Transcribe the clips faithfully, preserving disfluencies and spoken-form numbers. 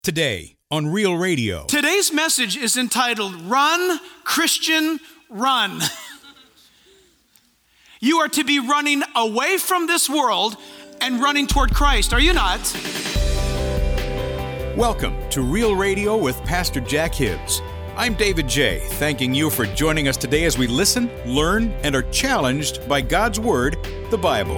Today on Real Radio. Today's message is entitled, Run, Christian, Run. You are to be running away from this world and running toward Christ. Are you not? Welcome to Real Radio with Pastor Jack Hibbs. I'm David J., thanking you for joining us today as we listen, learn, and are challenged by God's Word, the Bible.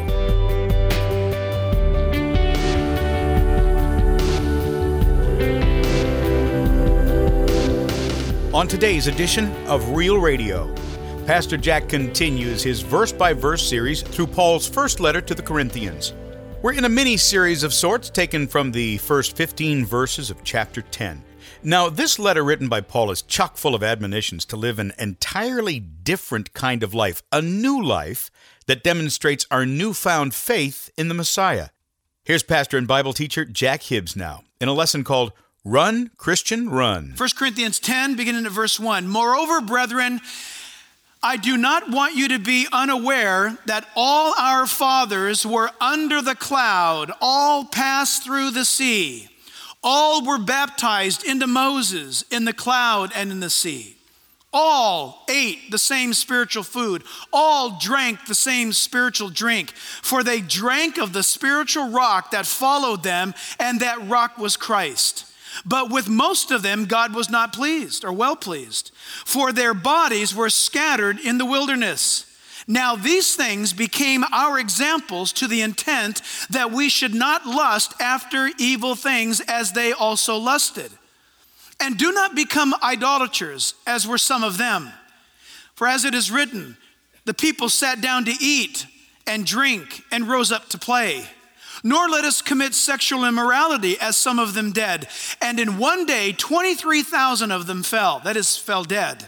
On today's edition of Real Radio, Pastor Jack continues his verse-by-verse series through Paul's first letter to the Corinthians. We're in a mini-series of sorts taken from the first fifteen verses of chapter ten. Now, this letter written by Paul is chock full of admonitions to live an entirely different kind of life, a new life that demonstrates our newfound faith in the Messiah. Here's pastor and Bible teacher Jack Hibbs now in a lesson called Run, Christian, Run. First Corinthians ten, beginning at verse one. Moreover, brethren, I do not want you to be unaware that all our fathers were under the cloud, all passed through the sea. All were baptized into Moses in the cloud and in the sea. All ate the same spiritual food. All drank the same spiritual drink. For they drank of the spiritual rock that followed them, and that rock was Christ. But with most of them, God was not pleased or well pleased, for their bodies were scattered in the wilderness. Now these things became our examples to the intent that we should not lust after evil things as they also lusted. And do not become idolaters, as were some of them. For as it is written, the people sat down to eat and drink and rose up to play. Nor let us commit sexual immorality, as some of them did. And in one day, twenty-three thousand of them fell, that is, fell dead.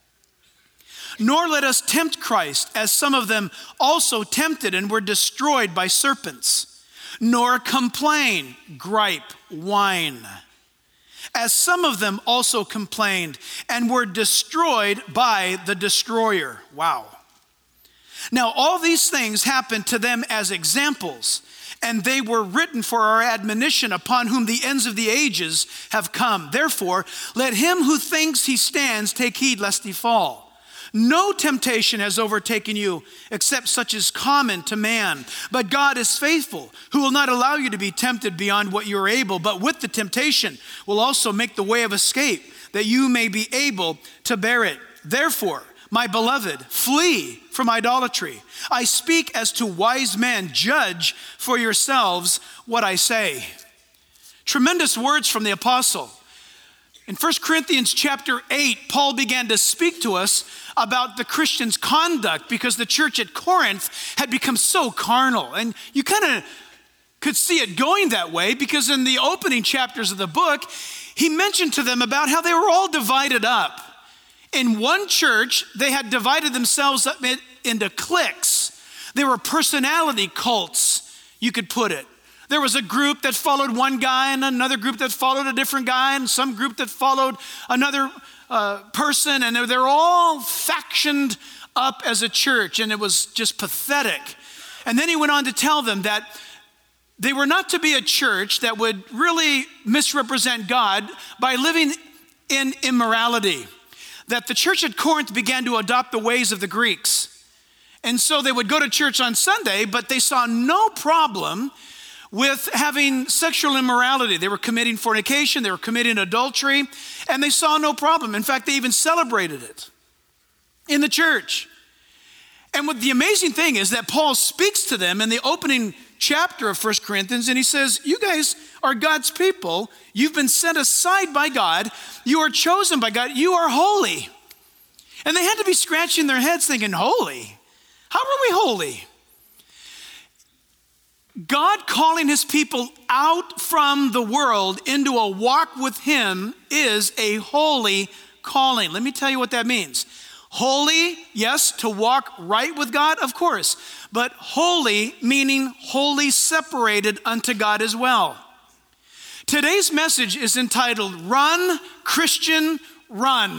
Nor let us tempt Christ, as some of them also tempted and were destroyed by serpents. Nor complain, gripe, whine, as some of them also complained and were destroyed by the destroyer. Wow. Now all these things happened to them as examples, and they were written for our admonition, upon whom the ends of the ages have come. Therefore, let him who thinks he stands take heed lest he fall. No temptation has overtaken you except such as common to man. But God is faithful, who will not allow you to be tempted beyond what you are able, but with the temptation will also make the way of escape, that you may be able to bear it. Therefore, my beloved, flee from idolatry. I speak as to wise men. Judge for yourselves what I say. Tremendous words from the apostle. In First Corinthians chapter eight, Paul began to speak to us about the Christians' conduct because the church at Corinth had become so carnal. And you kind of could see it going that way because in the opening chapters of the book, he mentioned to them about how they were all divided up. In one church, they had divided themselves up into cliques. There were personality cults, you could put it. There was a group that followed one guy and another group that followed a different guy and some group that followed another uh, person. And they're, they're all factioned up as a church, and it was just pathetic. And then he went on to tell them that they were not to be a church that would really misrepresent God by living in immorality. That the church at Corinth began to adopt the ways of the Greeks. And so they would go to church on Sunday, but they saw no problem with having sexual immorality. They were committing fornication, they were committing adultery, and they saw no problem. In fact, they even celebrated it in the church. And what the amazing thing is that Paul speaks to them in the opening chapter of First Corinthians, and he says, you guys are God's people. You've been set aside by God. You are chosen by God. You are holy. And they had to be scratching their heads thinking, holy? How are we holy? God calling his people out from the world into a walk with him is a holy calling. Let me tell you what that means. Holy, yes, to walk right with God, of course, but holy meaning wholly separated unto God as well. Today's message is entitled, Run, Christian, Run.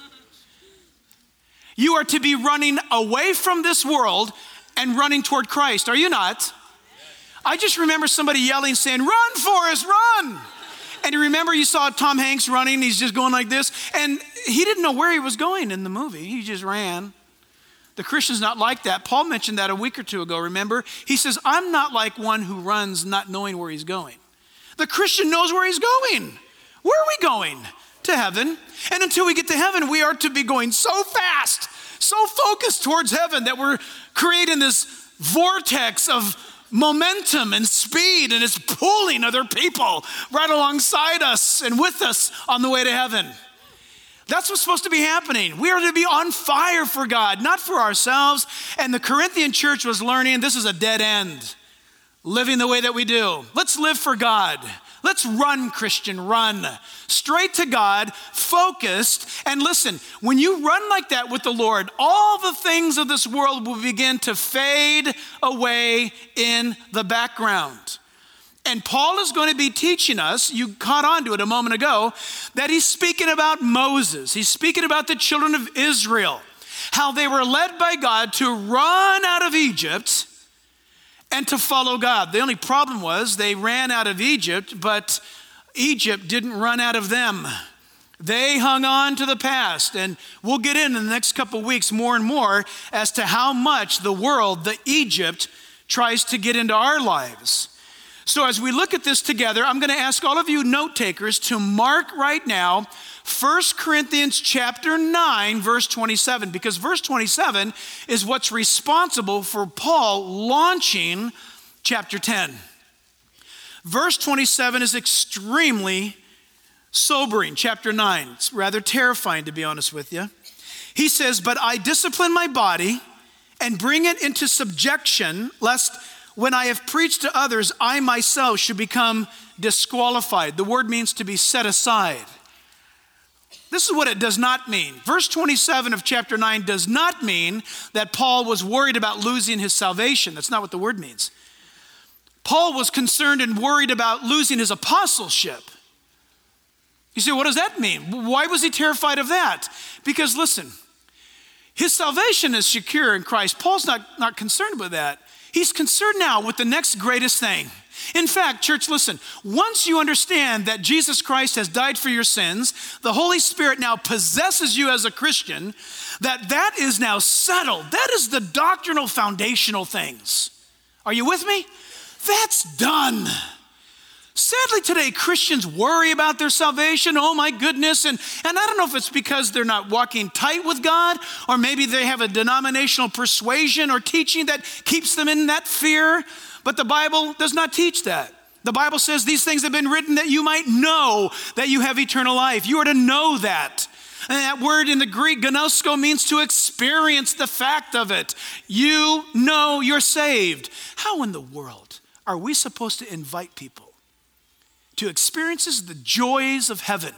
You are to be running away from this world and running toward Christ, are you not? I just remember somebody yelling, saying, run, Forrest, run. And you remember you saw Tom Hanks running, he's just going like this, and he didn't know where he was going in the movie. He just ran. The Christian's not like that. Paul mentioned that a week or two ago, remember? He says, I'm not like one who runs not knowing where he's going. The Christian knows where he's going. Where are we going? To heaven. And until we get to heaven, we are to be going so fast, so focused towards heaven that we're creating this vortex of momentum and speed, and it's pulling other people right alongside us and with us on the way to heaven. That's what's supposed to be happening. We are to be on fire for God, not for ourselves. And the Corinthian church was learning this is a dead end, living the way that we do. Let's live for God. Let's run, Christian, run. Straight to God, focused. And listen, when you run like that with the Lord, all the things of this world will begin to fade away in the background. And Paul is going to be teaching us, you caught on to it a moment ago, that he's speaking about Moses. He's speaking about the children of Israel, how they were led by God to run out of Egypt and to follow God. The only problem was they ran out of Egypt, but Egypt didn't run out of them. They hung on to the past, and we'll get in in the next couple weeks more and more as to how much the world, the Egypt, tries to get into our lives. So as we look at this together, I'm going to ask all of you note takers to mark right now First Corinthians chapter nine, verse twenty-seven, because verse twenty-seven is what's responsible for Paul launching chapter ten. Verse twenty-seven is extremely sobering, chapter nine. It's rather terrifying, to be honest with you. He says, but I discipline my body and bring it into subjection, lest when I have preached to others, I myself should become disqualified. The word means to be set aside. This is what it does not mean. Verse twenty-seven of chapter nine does not mean that Paul was worried about losing his salvation. That's not what the word means. Paul was concerned and worried about losing his apostleship. You say, what does that mean? Why was he terrified of that? Because listen, his salvation is secure in Christ. Paul's not, not concerned with that. He's concerned now with the next greatest thing. In fact, church, listen, once you understand that Jesus Christ has died for your sins, the Holy Spirit now possesses you as a Christian, that that is now settled. That is the doctrinal foundational things. Are you with me? That's done. Sadly today, Christians worry about their salvation. Oh my goodness. And, and I don't know if it's because they're not walking tight with God, or maybe they have a denominational persuasion or teaching that keeps them in that fear. But the Bible does not teach that. The Bible says these things have been written that you might know that you have eternal life. You are to know that. And that word in the Greek, gnosko, means to experience the fact of it. You know you're saved. How in the world are we supposed to invite people to experiences the joys of heaven,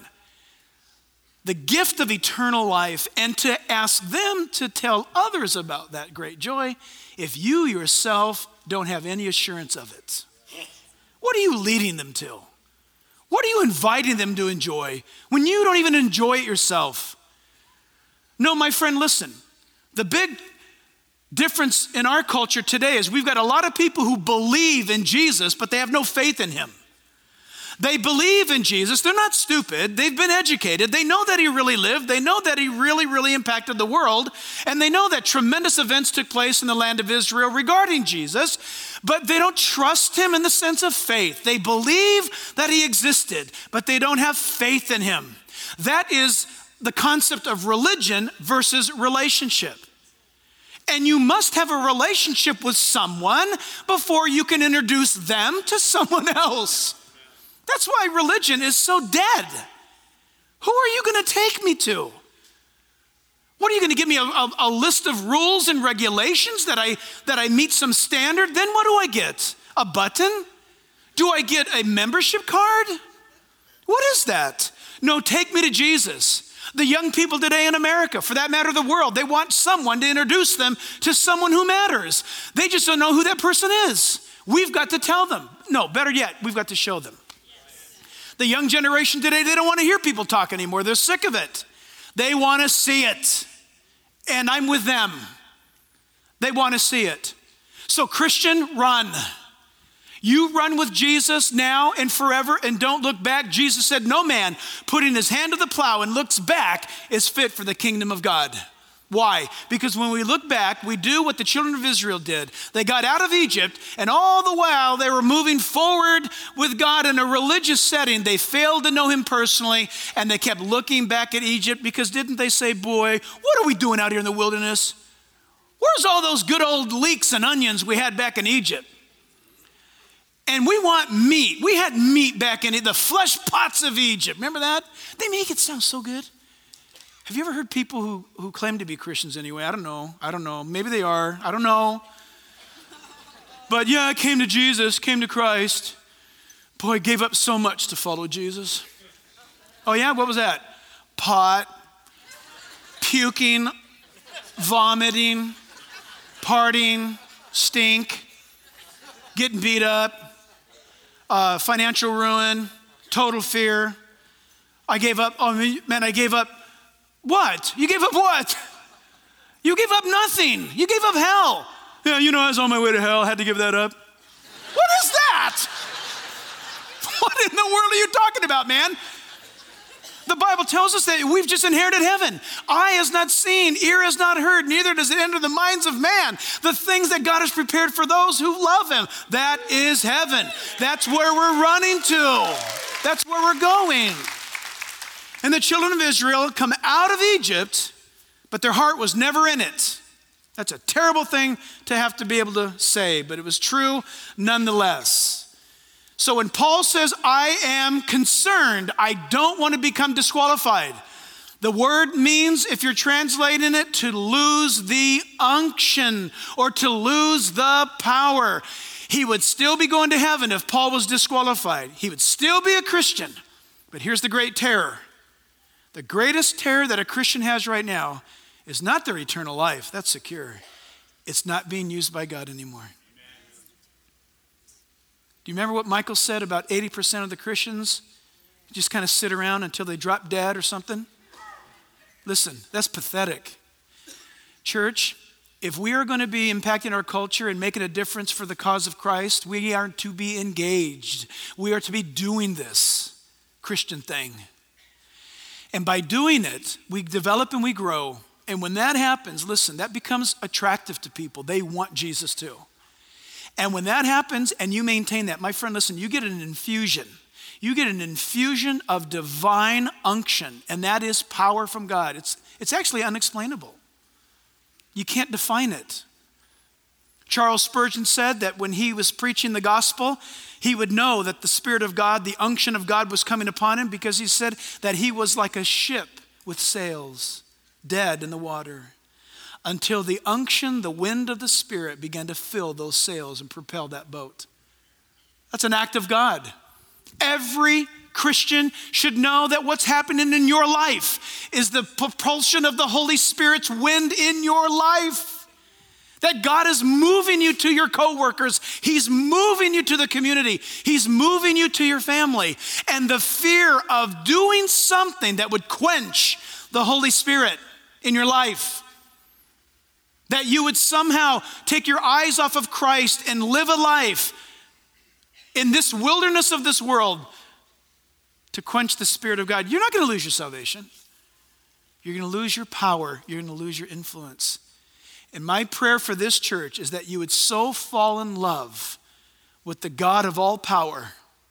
the gift of eternal life, and to ask them to tell others about that great joy if you yourself don't have any assurance of it? What are you leading them to? What are you inviting them to enjoy when you don't even enjoy it yourself? No, my friend, listen. The big difference in our culture today is we've got a lot of people who believe in Jesus, but they have no faith in him. They believe in Jesus. They're not stupid. They've been educated. They know that he really lived. They know that he really, really impacted the world. And they know that tremendous events took place in the land of Israel regarding Jesus, but they don't trust him in the sense of faith. They believe that he existed, but they don't have faith in him. That is the concept of religion versus relationship. And you must have a relationship with someone before you can introduce them to someone else. That's why religion is so dead. Who are you going to take me to? What are you going to give me a, a, a list of rules and regulations that I that I meet some standard? Then what do I get? A button? Do I get a membership card? What is that? No, take me to Jesus. The young people today in America, for that matter, the world, they want someone to introduce them to someone who matters. They just don't know who that person is. We've got to tell them. No, better yet, we've got to show them. The young generation today, they don't want to hear people talk anymore. They're sick of it. They want to see it. And I'm with them. They want to see it. So Christian, run. You run with Jesus now and forever and don't look back. Jesus said, no man putting his hand to the plow and looks back is fit for the kingdom of God. Why? Because when we look back, we do what the children of Israel did. They got out of Egypt, and all the while they were moving forward with God in a religious setting. They failed to know him personally, and they kept looking back at Egypt because didn't they say, boy, what are we doing out here in the wilderness? Where's all those good old leeks and onions we had back in Egypt? And we want meat. We had meat back in it, the flesh pots of Egypt. Remember that? They make it sound so good. Have you ever heard people who, who claim to be Christians anyway? I don't know. I don't know. Maybe they are. I don't know. But yeah, I came to Jesus, came to Christ. Boy, I gave up so much to follow Jesus. Oh yeah, what was that? Pot, puking, vomiting, partying, stink, getting beat up, uh, financial ruin, total fear. I gave up, oh man, I gave up what? You gave up what? You gave up nothing. You gave up hell. Yeah, you know, I was on my way to hell, I had to give that up. What is that? What in the world are you talking about, man? The Bible tells us that we've just inherited heaven. Eye has not seen, ear has not heard, neither does it enter the minds of man. The things that God has prepared for those who love him, that is heaven. That's where we're running to. That's where we're going. And the children of Israel come out of Egypt, but their heart was never in it. That's a terrible thing to have to be able to say, but it was true nonetheless. So when Paul says, I am concerned, I don't want to become disqualified. The word means, if you're translating it, to lose the unction or to lose the power. He would still be going to heaven if Paul was disqualified. He would still be a Christian. But here's the great terror. The greatest terror that a Christian has right now is not their eternal life. That's secure. It's not being used by God anymore. Do you remember what Michael said about eighty percent of the Christians just kind of sit around until they drop dead or something? Listen, that's pathetic. Church, if we are going to be impacting our culture and making a difference for the cause of Christ, we are to be engaged. We are to be doing this Christian thing. And by doing it, we develop and we grow. And when that happens, listen, that becomes attractive to people. They want Jesus too. And when that happens and you maintain that, my friend, listen, you get an infusion. You get an infusion of divine unction, and that is power from God. It's, it's actually unexplainable. You can't define it. Charles Spurgeon said that when he was preaching the gospel, he would know that the Spirit of God, the unction of God was coming upon him because he said that he was like a ship with sails, dead in the water, until the unction, the wind of the Spirit began to fill those sails and propel that boat. That's an act of God. Every Christian should know that what's happening in your life is the propulsion of the Holy Spirit's wind in your life. That God is moving you to your coworkers. He's moving you to the community. He's moving you to your family. And the fear of doing something that would quench the Holy Spirit in your life, that you would somehow take your eyes off of Christ and live a life in this wilderness of this world to quench the Spirit of God. You're not going to lose your salvation. You're going to lose your power. You're going to lose your influence. And my prayer for this church is that you would so fall in love with the God of all power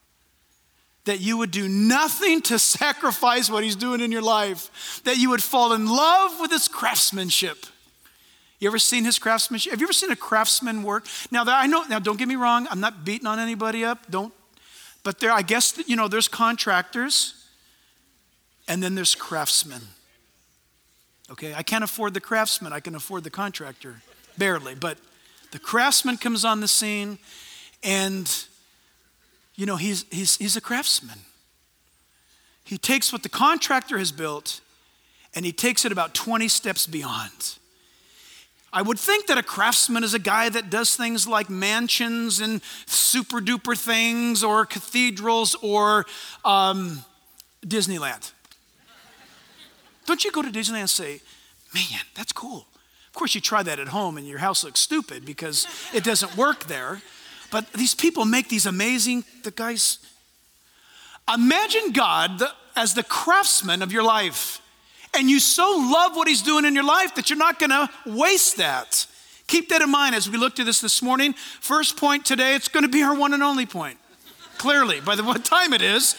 that you would do nothing to sacrifice what he's doing in your life, that you would fall in love with his craftsmanship. You ever seen his craftsmanship? Have you ever seen a craftsman work? Now, I know, now don't get me wrong, I'm not beating on anybody up, don't, but there, I guess, you know, there's contractors and then there's craftsmen. Okay, I can't afford the craftsman, I can afford the contractor, barely, but the craftsman comes on the scene and, you know, he's, he's, he's a craftsman. He takes what the contractor has built and he takes it about twenty steps beyond. I would think that a craftsman is a guy that does things like mansions and super duper things or cathedrals or um, Disneyland. Don't you go to Disneyland and say, man, that's cool. Of course you try that at home and your house looks stupid because it doesn't work there. But these people make these amazing, the guys, imagine God the, as the craftsman of your life. And you so love what he's doing in your life that you're not gonna waste that. Keep that in mind as we look to this this morning. First point today, it's gonna be our one and only point. Clearly, by the what time it is.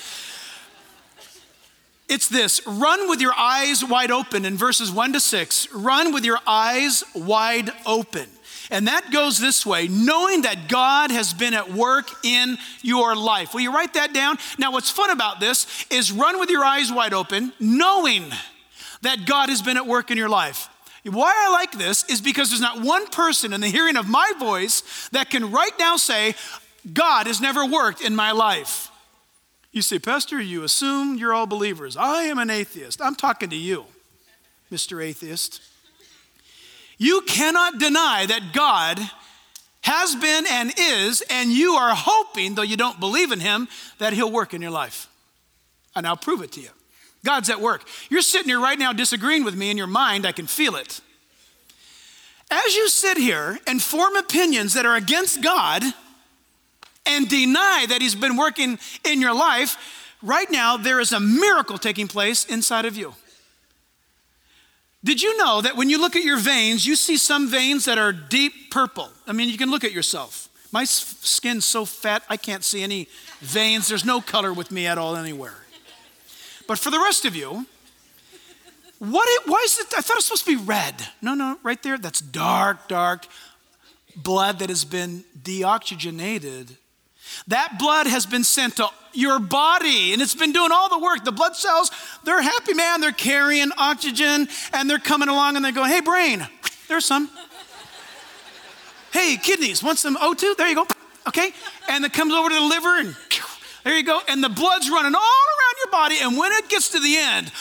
It's this, run with your eyes wide open in verses one to six. Run with your eyes wide open. And that goes this way, knowing that God has been at work in your life. Will you write that down? Now, what's fun about this is run with your eyes wide open, knowing that God has been at work in your life. Why I like this is because there's not one person in the hearing of my voice that can right now say, God has never worked in my life. You say, Pastor, you assume you're all believers. I am an atheist. I'm talking to you, Mister Atheist. You cannot deny that God has been and is, and you are hoping, though you don't believe in him, that he'll work in your life. And I'll prove it to you. God's at work. You're sitting here right now disagreeing with me in your mind. I can feel it. As you sit here and form opinions that are against God and deny that he's been working in your life, right now there is a miracle taking place inside of you. Did you know that when you look at your veins, you see some veins that are deep purple? I mean, you can look at yourself. My skin's so fat, I can't see any veins. There's no color with me at all anywhere. But for the rest of you, what? It, why is it? I thought it was supposed to be red. No, no, right there. That's dark, dark blood that has been deoxygenated. That blood has been sent to your body, and it's been doing all the work. The blood cells, they're happy, man. They're carrying oxygen, and they're coming along, and they're going, hey, brain, there's some. Hey, kidneys, want some O two? There you go. Okay, and it comes over to the liver, and there you go. And the blood's running all around your body, and when it gets to the end,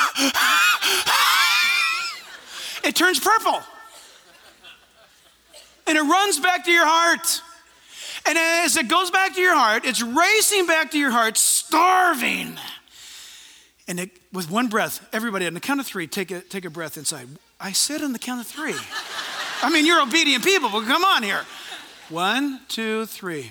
it turns purple. And it runs back to your heart. And as it goes back to your heart, it's racing back to your heart, starving. And it, with one breath, everybody on the count of three, take a, take a breath inside. I said on the count of three. I mean, you're obedient people, but come on here. One, two, three.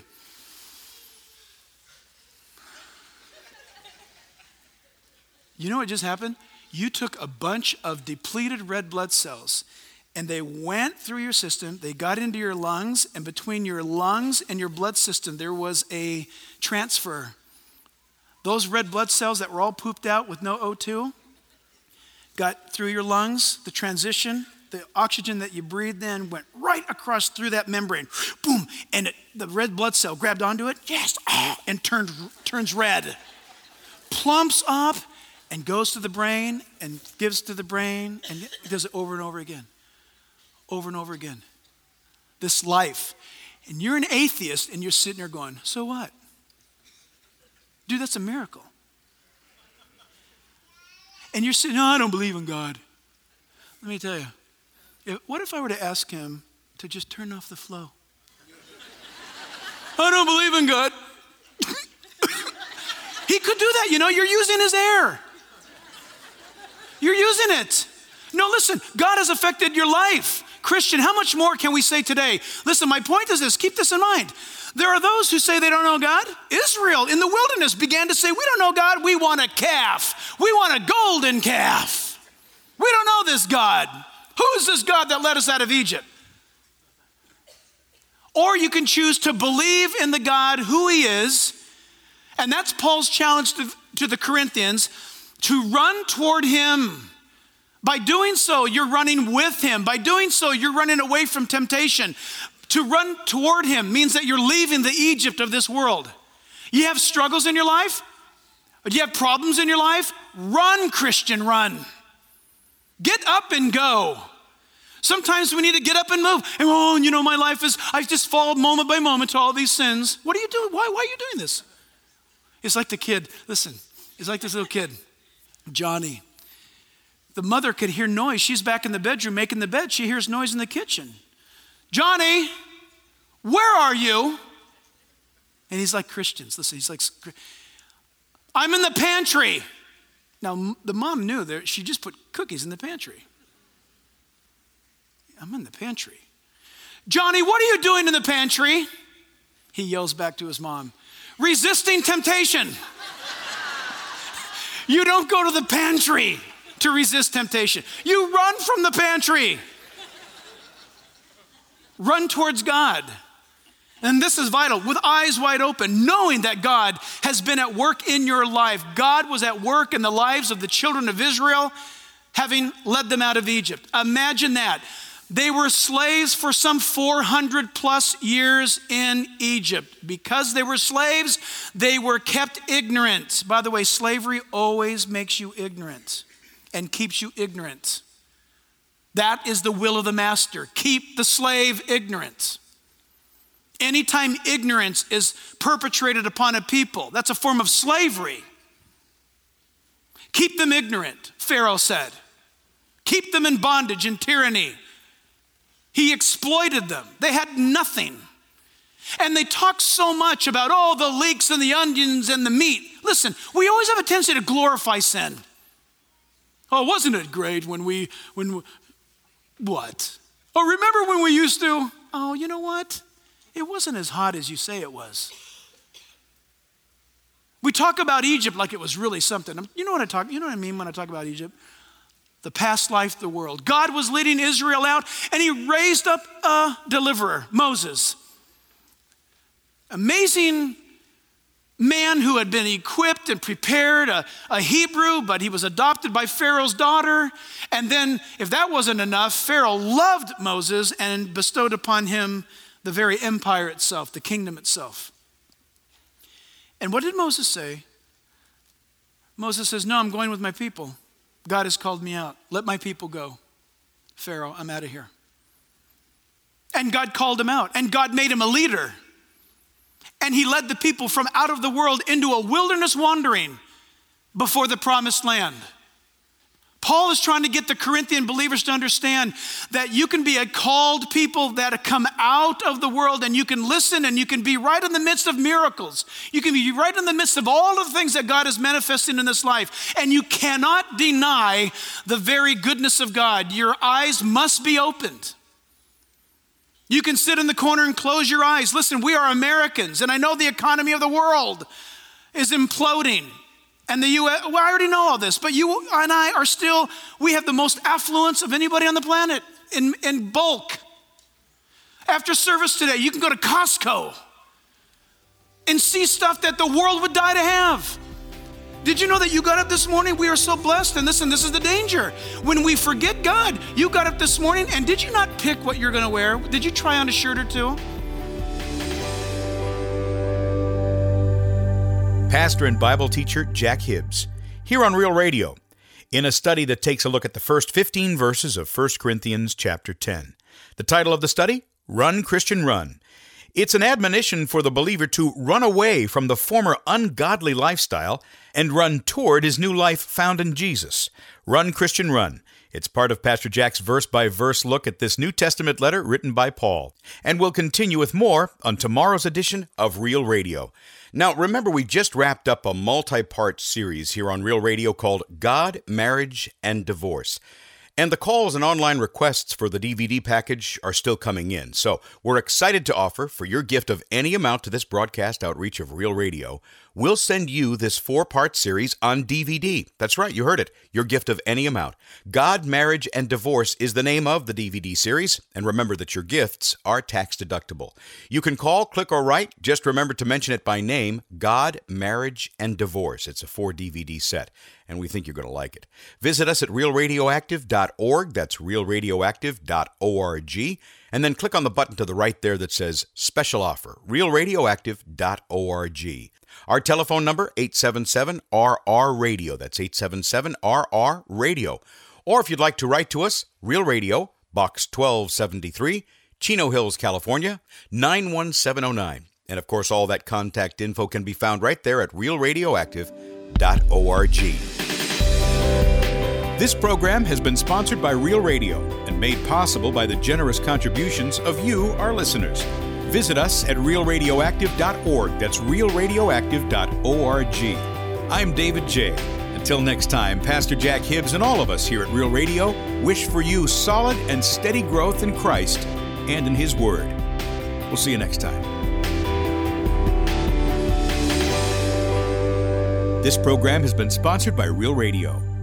You know what just happened? You took a bunch of depleted red blood cells and they went through your system, they got into your lungs, and between your lungs and your blood system, there was a transfer. Those red blood cells that were all pooped out with no O two got through your lungs, the transition, the oxygen that you breathed in went right across through that membrane. Boom, and it, the red blood cell grabbed onto it, yes, and turned turns red. Plumps up and goes to the brain and gives to the brain, and it does it over and over again. Over and over again. This life. And you're an atheist and you're sitting there going, so what? Dude, that's a miracle. And you're sitting, no, I don't believe in God. Let me tell you, if, what if I were to ask him to just turn off the flow? I don't believe in God. He could do that, you know, you're using his air. You're using it. No, listen, God has affected your life. Christian, how much more can we say today? Listen, my point is this, keep this in mind. There are those who say they don't know God. Israel in the wilderness began to say, we don't know God, we want a calf. We want a golden calf. We don't know this God. Who is this God that led us out of Egypt? Or you can choose to believe in the God who he is, and that's Paul's challenge to, to the Corinthians, to run toward him. By doing so, you're running with him. By doing so, you're running away from temptation. To run toward him means that you're leaving the Egypt of this world. You have struggles in your life? Do you have problems in your life? Run, Christian, run. Get up and go. Sometimes we need to get up and move. And oh, you know, my life is, I just fall moment by moment to all these sins. What are you doing? Why, why are you doing this? It's like the kid, listen, it's like this little kid, Johnny. The mother could hear noise. She's back in the bedroom making the bed. She hears noise in the kitchen. Johnny, where are you? And he's like Christians. Listen, he's like, I'm in the pantry. Now, the mom knew that she just put cookies in the pantry. I'm in the pantry. Johnny, what are you doing in the pantry? He yells back to his mom, resisting temptation. You don't go to the pantry to resist temptation. You run from the pantry. Run towards God. And this is vital, with eyes wide open, knowing that God has been at work in your life. God was at work in the lives of the children of Israel, having led them out of Egypt. Imagine that. They were slaves for some four hundred plus years in Egypt. Because they were slaves, they were kept ignorant. By the way, slavery always makes you ignorant and keeps you ignorant. That is the will of the master. Keep the slave ignorant. Anytime ignorance is perpetrated upon a people, that's a form of slavery. Keep them ignorant, Pharaoh said. Keep them in bondage and tyranny. He exploited them. They had nothing. And they talk so much about, oh, the leeks and the onions and the meat. Listen, we always have a tendency to glorify sin. Oh, wasn't it great when we, when, we, what? Oh, remember when we used to? Oh, you know what? It wasn't as hot as you say it was. We talk about Egypt like it was really something. You know what I talk, you know what I mean when I talk about Egypt? The past life, the world. God was leading Israel out, and he raised up a deliverer, Moses. Amazing man who had been equipped and prepared, a, a Hebrew, but he was adopted by Pharaoh's daughter. And then, if that wasn't enough, Pharaoh loved Moses and bestowed upon him the very empire itself, the kingdom itself. And what did Moses say? Moses says, no, I'm going with my people. God has called me out. Let my people go. Pharaoh, I'm out of here. And God called him out, and God made him a leader. And he led the people from out of the world into a wilderness wandering before the promised land. Paul is trying to get the Corinthian believers to understand that you can be a called people that come out of the world, and you can listen, and you can be right in the midst of miracles. You can be right in the midst of all of the things that God is manifesting in this life. And you cannot deny the very goodness of God. Your eyes must be opened. You can sit in the corner and close your eyes. Listen, we are Americans, and I know the economy of the world is imploding. And the U S, well, I already know all this, but you and I are still, we have the most affluence of anybody on the planet in, in bulk. After service today, you can go to Costco and see stuff that the world would die to have. Did you know that you got up this morning? We are so blessed. And listen, this is the danger. When we forget God, you got up this morning, and did you not pick what you're going to wear? Did you try on a shirt or two? Pastor and Bible teacher Jack Hibbs, here on Real Radio, in a study that takes a look at the first fifteen verses of First Corinthians chapter ten. The title of the study, Run, Christian, Run. It's an admonition for the believer to run away from the former ungodly lifestyle and run toward his new life found in Jesus. Run, Christian, run. It's part of Pastor Jack's verse-by-verse look at this New Testament letter written by Paul. And we'll continue with more on tomorrow's edition of Real Radio. Now, remember, we just wrapped up a multi-part series here on Real Radio called God, Marriage, and Divorce. And the calls and online requests for the D V D package are still coming in. So we're excited to offer, for your gift of any amount to this broadcast outreach of Real Radio, we'll send you this four-part series on D V D. That's right, you heard it. Your gift of any amount. God, Marriage, and Divorce is the name of the D V D series. And remember that your gifts are tax deductible. You can call, click, or write. Just remember to mention it by name, God, Marriage, and Divorce. It's a four D V D set, and we think you're going to like it. Visit us at real radioactive dot org. That's real radioactive dot org. And then click on the button to the right there that says Special Offer, real radioactive dot org. Our telephone number, eight seven seven R R radio. That's eight seven seven R R radio. Or if you'd like to write to us, Real Radio, Box twelve seventy-three, Chino Hills, California, nine one seven oh nine. And of course, all that contact info can be found right there at real radioactive dot org. This program has been sponsored by Real Radio and made possible by the generous contributions of you, our listeners. Visit us at real radioactive dot org. That's real radioactive dot org. I'm David J. Until next time, Pastor Jack Hibbs and all of us here at Real Radio wish for you solid and steady growth in Christ and in His Word. We'll see you next time. This program has been sponsored by Real Radio.